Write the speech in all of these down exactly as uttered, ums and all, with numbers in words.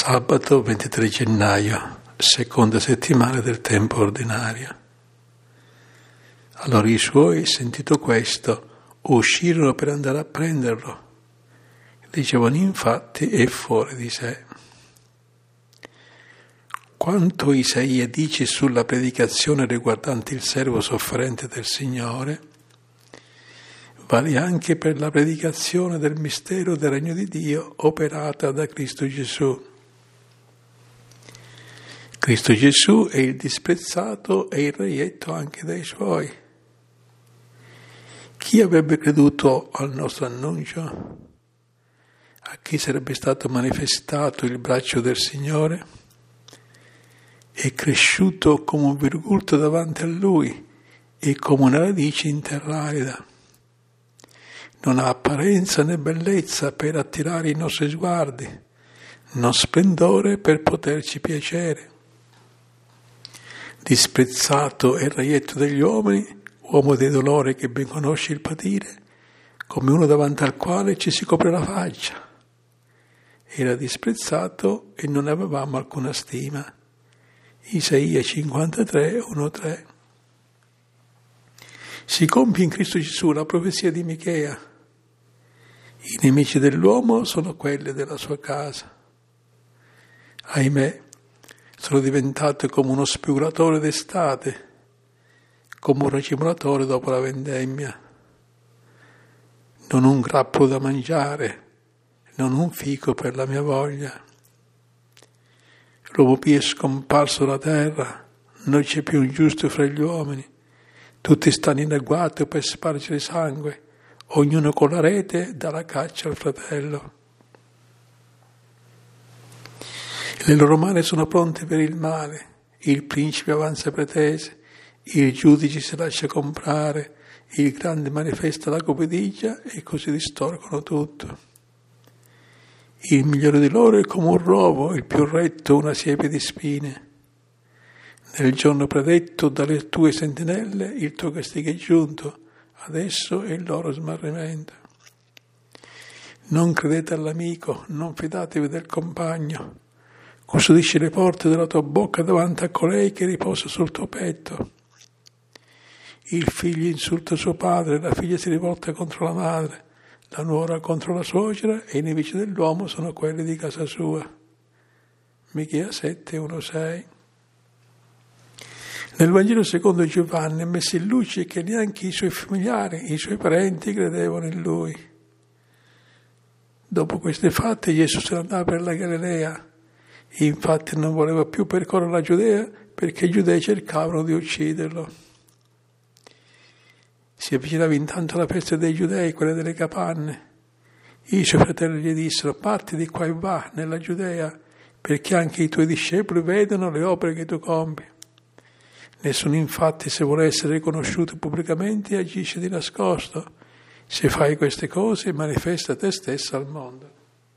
Sabato ventitré gennaio, seconda settimana del tempo ordinario. Allora i suoi, sentito questo, uscirono per andare a prenderlo. Il giovane infatti è fuori di sé. Quanto Isaia dice sulla predicazione riguardante il servo sofferente del Signore, vale anche per la predicazione del mistero del Regno di Dio operata da Cristo Gesù. Cristo Gesù è il disprezzato e il reietto anche dai suoi. Chi avrebbe creduto al nostro annuncio? A chi sarebbe stato manifestato il braccio del Signore? È cresciuto come un virgulto davanti a Lui e come una radice in terra arida. Non ha apparenza né bellezza per attirare i nostri sguardi, non splendore per poterci piacere. Disprezzato e reietto degli uomini, uomo dei dolori che ben conosce il patire, come uno davanti al quale ci si copre la faccia. Era disprezzato e non avevamo alcuna stima. Isaia cinquantatré, uno tre. Si compie in Cristo Gesù la profezia di Michea. I nemici dell'uomo sono quelli della sua casa. Ahimè, sono diventato come uno spiguratore d'estate, come un racimolatore dopo la vendemmia. Non un grappolo da mangiare, non un fico per la mia voglia. L'uomo pio è scomparso dalla terra, non c'è più un giusto fra gli uomini. Tutti stanno in agguato per spargere sangue, ognuno con la rete dà la caccia al fratello. Le loro mani sono pronte per il male, il principe avanza pretese, il giudice si lascia comprare, il grande manifesta la cupidigia e così distorcono tutto. Il migliore di loro è come un rovo, il più retto una siepe di spine. Nel giorno predetto dalle tue sentinelle il tuo castigo è giunto, adesso è il loro smarrimento. Non credete all'amico, non fidatevi del compagno. Custodisci le porte della tua bocca davanti a colei che riposa sul tuo petto. Il figlio insulta suo padre, la figlia si rivolta contro la madre, la nuora contro la suocera e i nemici dell'uomo sono quelli di casa sua. Michea sette, uno sei. Nel Vangelo secondo Giovanni è messo in luce che neanche i suoi familiari, i suoi parenti credevano in lui. Dopo questi fatti Gesù se ne andava per la Galilea. Infatti non voleva più percorrere la Giudea perché i giudei cercavano di ucciderlo. Si avvicinava intanto la festa dei giudei, quella delle capanne. I suoi fratelli gli dissero: parti di qua e va nella Giudea perché anche i tuoi discepoli vedono le opere che tu compi. Nessuno infatti, se vuole essere riconosciuto pubblicamente, agisce di nascosto. Se fai queste cose manifesta te stesso al mondo.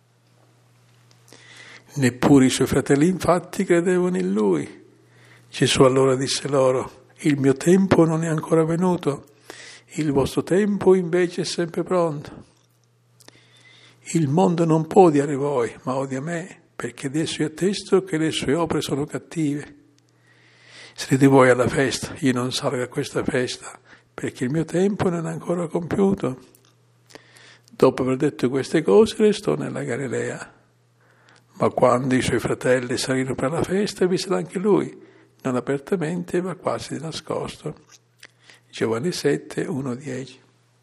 Neppure i suoi fratelli infatti credevano in lui. Gesù allora disse loro: il mio tempo non è ancora venuto, il vostro tempo invece è sempre pronto. Il mondo non può odiare voi, ma odia me, perché di esso io attesto che le sue opere sono cattive. Sarete voi alla festa, io non salgo a questa festa, perché il mio tempo non è ancora compiuto. Dopo aver detto queste cose restò nella Galilea. Ma quando i suoi fratelli salirono per la festa, vissero anche lui, non apertamente, ma quasi di nascosto. Giovanni sette, uno dieci.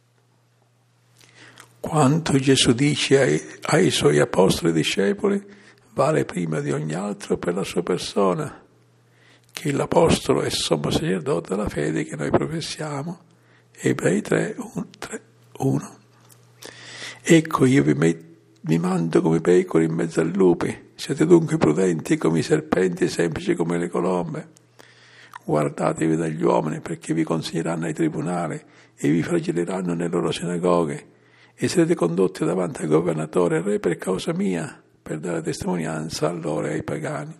Quanto Gesù dice ai, ai suoi apostoli e discepoli vale prima di ogni altro per la sua persona, che l'apostolo è sommo sacerdote della fede che noi professiamo. Ebrei tre, uno. Ecco, io vi metto Vi mando come pecore in mezzo a lupi, siete dunque prudenti come i serpenti e semplici come le colombe. Guardatevi dagli uomini perché vi consegneranno ai tribunali e vi flagelleranno nelle loro sinagoghe e sarete condotti davanti al governatore e al re per causa mia, per dare testimonianza a loro e ai pagani.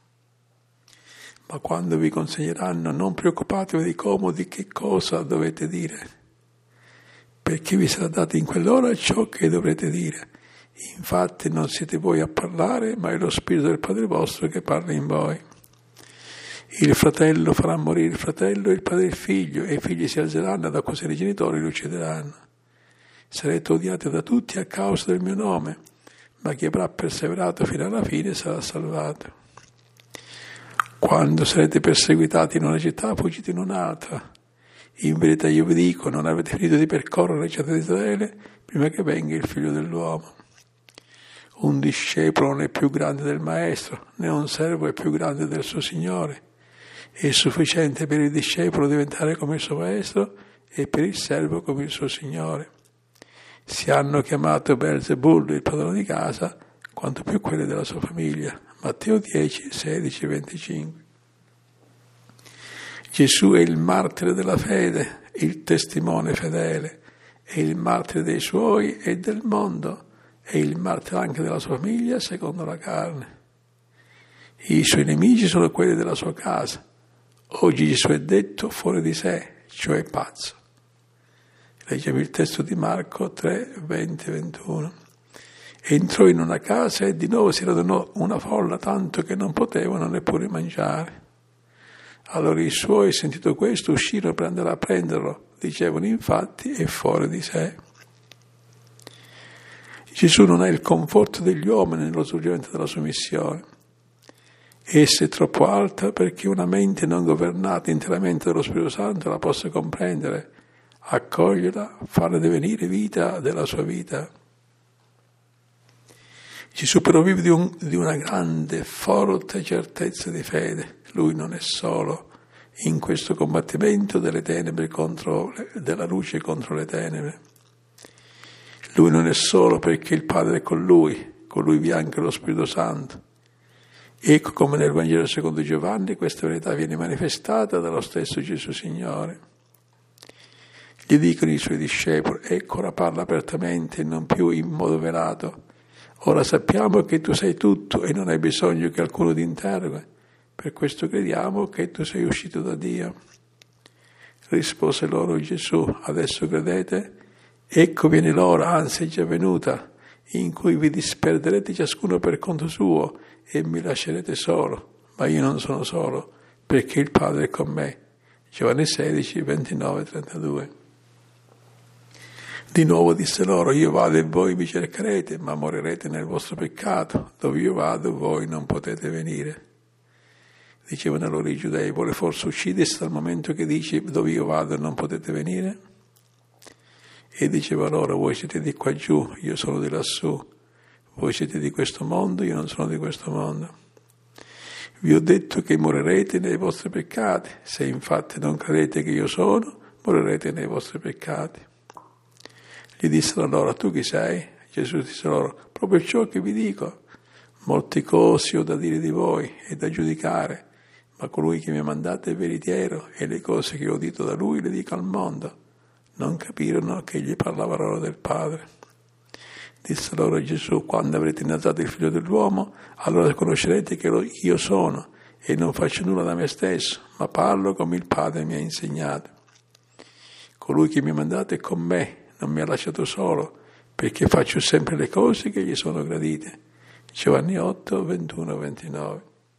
Ma quando vi consegneranno non preoccupatevi di come o di che cosa dovete dire, perché vi sarà dato in quell'ora ciò che dovrete dire. Infatti non siete voi a parlare, ma è lo Spirito del Padre vostro che parla in voi. Il fratello farà morire il fratello e il padre il figlio, e i figli si alzeranno ad accusare i genitori e li uccideranno. Sarete odiati da tutti a causa del mio nome, ma chi avrà perseverato fino alla fine sarà salvato. Quando sarete perseguitati in una città, fuggite in un'altra. In verità io vi dico, non avete finito di percorrere le città di Israele prima che venga il figlio dell'uomo. Un discepolo non è più grande del maestro, né un servo è più grande del suo signore. È sufficiente per il discepolo diventare come il suo maestro e per il servo come il suo signore. Si hanno chiamato Beelzebul, il padrone di casa, quanto più quelli della sua famiglia. Matteo dieci, sedici, venticinque. Gesù è il martire della fede, il testimone fedele, è il martire dei suoi e del mondo, è il martire anche della sua famiglia secondo la carne. I suoi nemici sono quelli della sua casa. Oggi Gesù è detto fuori di sé, cioè pazzo. Leggiamo il testo di Marco tre, venti, ventuno. Entrò in una casa e di nuovo si radunò una folla, tanto che non potevano neppure mangiare. Allora i suoi, sentito questo, uscirono per andare a prenderlo. Dicevano infatti è fuori di sé. Gesù non ha il conforto degli uomini nello svolgimento della sua missione. Essa è troppo alta perché una mente non governata interamente dallo Spirito Santo la possa comprendere, accoglierla, farla divenire vita della sua vita. Gesù però vive di, un, di una grande, forte certezza di fede. Lui non è solo in questo combattimento delle tenebre contro le, della luce contro le tenebre. Lui non è solo perché il Padre è con lui, con lui vi è anche lo Spirito Santo. Ecco come nel Vangelo secondo Giovanni questa verità viene manifestata dallo stesso Gesù Signore. Gli dicono i suoi discepoli, ecco ora parla apertamente e non più in modo velato. Ora sappiamo che tu sai tutto e non hai bisogno che qualcuno ti interroghi. Per questo crediamo che tu sei uscito da Dio. Rispose loro Gesù, adesso credete? Ecco viene l'ora, anzi è già venuta, in cui vi disperderete ciascuno per conto suo e mi lascerete solo. Ma io non sono solo, perché il Padre è con me. Giovanni sedici, ventinove, trentadue. Di nuovo disse loro, io vado e voi mi cercherete, ma morirete nel vostro peccato. Dove io vado voi non potete venire. Dicevano allora i giudei, vuole forse uccidersi dal momento che dice dove io vado non potete venire? E diceva loro, voi siete di qua giù, io sono di lassù. Voi siete di questo mondo, io non sono di questo mondo. Vi ho detto che morirete nei vostri peccati. Se infatti non credete che io sono, morirete nei vostri peccati. Gli dissero allora, tu chi sei? Gesù disse loro, proprio ciò che vi dico. Molte cose ho da dire di voi e da giudicare, ma colui che mi ha mandato è veritiero e le cose che ho udito da lui le dico al mondo. Non capirono che gli parlava loro del Padre. Disse loro Gesù, quando avrete innalzato il Figlio dell'uomo, allora conoscerete che io sono e non faccio nulla da me stesso, ma parlo come il Padre mi ha insegnato. Colui che mi ha mandato è con me, non mi ha lasciato solo, perché faccio sempre le cose che gli sono gradite. Giovanni otto, ventuno, ventinove.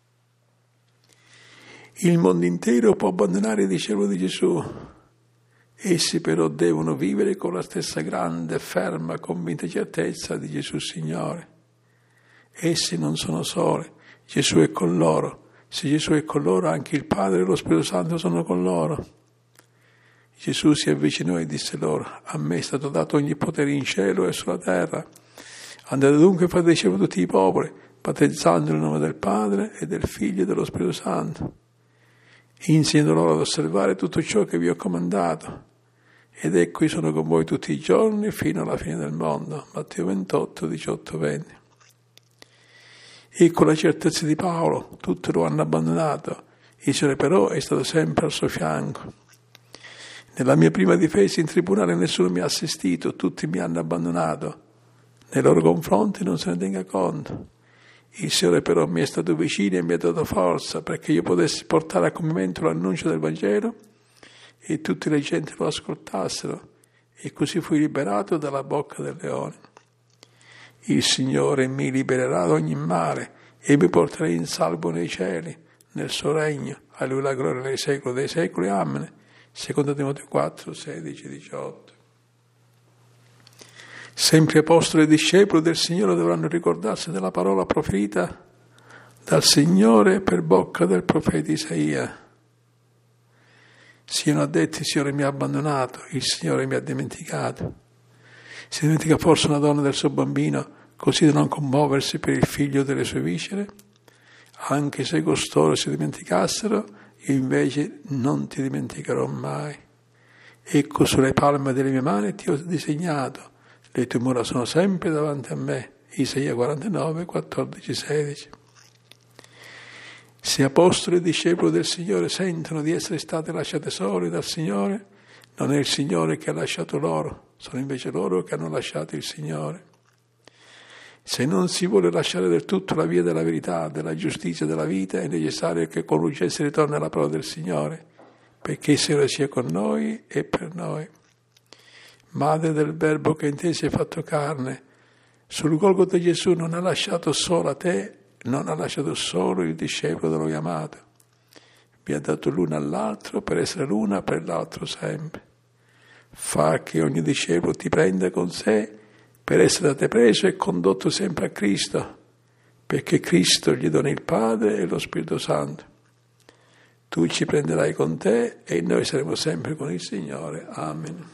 Il mondo intero può abbandonare i discepoli di Gesù. Essi però devono vivere con la stessa grande, ferma, convinta certezza di Gesù Signore. Essi non sono soli, Gesù è con loro. Se Gesù è con loro, anche il Padre e lo Spirito Santo sono con loro. Gesù si avvicinò e disse loro, a me è stato dato ogni potere in cielo e sulla terra. Andate dunque e fate discepoli tutti i popoli, battezzando nel nome del Padre e del Figlio e dello Spirito Santo. Insegnando loro ad osservare tutto ciò che vi ho comandato. Ed ecco io sono con voi tutti i giorni fino alla fine del mondo. Matteo ventotto, diciotto, venti. Ecco la certezza di Paolo, tutti lo hanno abbandonato. Il Signore però è stato sempre al suo fianco. Nella mia prima difesa in tribunale nessuno mi ha assistito, tutti mi hanno abbandonato. Nei loro confronti non se ne tenga conto. Il Signore però mi è stato vicino e mi ha dato forza perché io potessi portare a compimento l'annuncio del Vangelo e tutte le genti lo ascoltassero, e così fui liberato dalla bocca del leone. Il Signore mi libererà da ogni male e mi porterà in salvo nei cieli, nel suo regno. A Lui la gloria nei secoli dei secoli. Amen. Secondo Timoteo quattro, sedici, diciotto. Sempre apostoli e discepoli del Signore dovranno ricordarsi della parola proferita dal Signore per bocca del profeta Isaia. Siano addetti: il Signore mi ha abbandonato, il Signore mi ha dimenticato. Si dimentica forse una donna del suo bambino, così da non commuoversi per il figlio delle sue viscere? Anche se costoro si dimenticassero, io invece non ti dimenticherò mai. Ecco, sulle palme delle mie mani ti ho disegnato, le tue mura sono sempre davanti a me. Isaia quarantanove, quattordici, sedici. Se apostoli e discepoli del Signore sentono di essere state lasciate soli dal Signore, non è il Signore che ha lasciato loro, sono invece loro che hanno lasciato il Signore. Se non si vuole lasciare del tutto la via della verità, della giustizia e della vita, è necessario che con urgenza ritorni alla parola del Signore, perché il Signore sia con noi e per noi. Madre del Verbo che in te si è fatto carne, sul Golgota Gesù non ha lasciato sola te, non ha lasciato solo il discepolo da Lui amato. Vi ha dato l'uno all'altro per essere l'una per l'altro sempre. Fa che ogni discepolo ti prenda con sé per essere da te preso e condotto sempre a Cristo, perché Cristo gli dona il Padre e lo Spirito Santo. Tu ci prenderai con te e noi saremo sempre con il Signore. Amen.